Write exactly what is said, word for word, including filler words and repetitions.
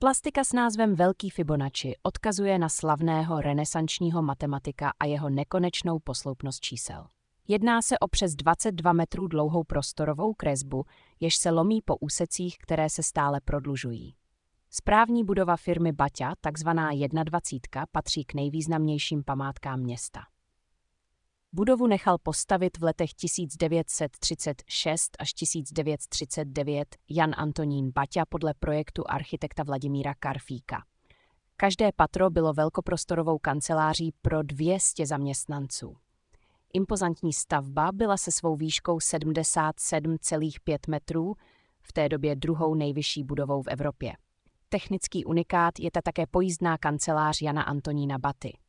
Plastika s názvem Velký Fibonacci odkazuje na slavného renesančního matematika a jeho nekonečnou posloupnost čísel. Jedná se o přes dvacet dva metrů dlouhou prostorovou kresbu, jež se lomí po úsecích, které se stále prodlužují. Správní budova firmy Baťa, takzvaná dvacet jedna, patří k nejvýznamnějším památkám města. Budovu nechal postavit v letech tisíc devět set třicet šest až tisíc devět set třicet devět Jan Antonín Baťa podle projektu architekta Vladimíra Karfíka. Každé patro bylo velkoprostorovou kanceláří pro dvě stě zaměstnanců. Impozantní stavba byla se svou výškou sedmdesát sedm celá pět metrů v té době druhou nejvyšší budovou v Evropě. Technický unikát je ta také pojízdná kancelář Jana Antonína Baty.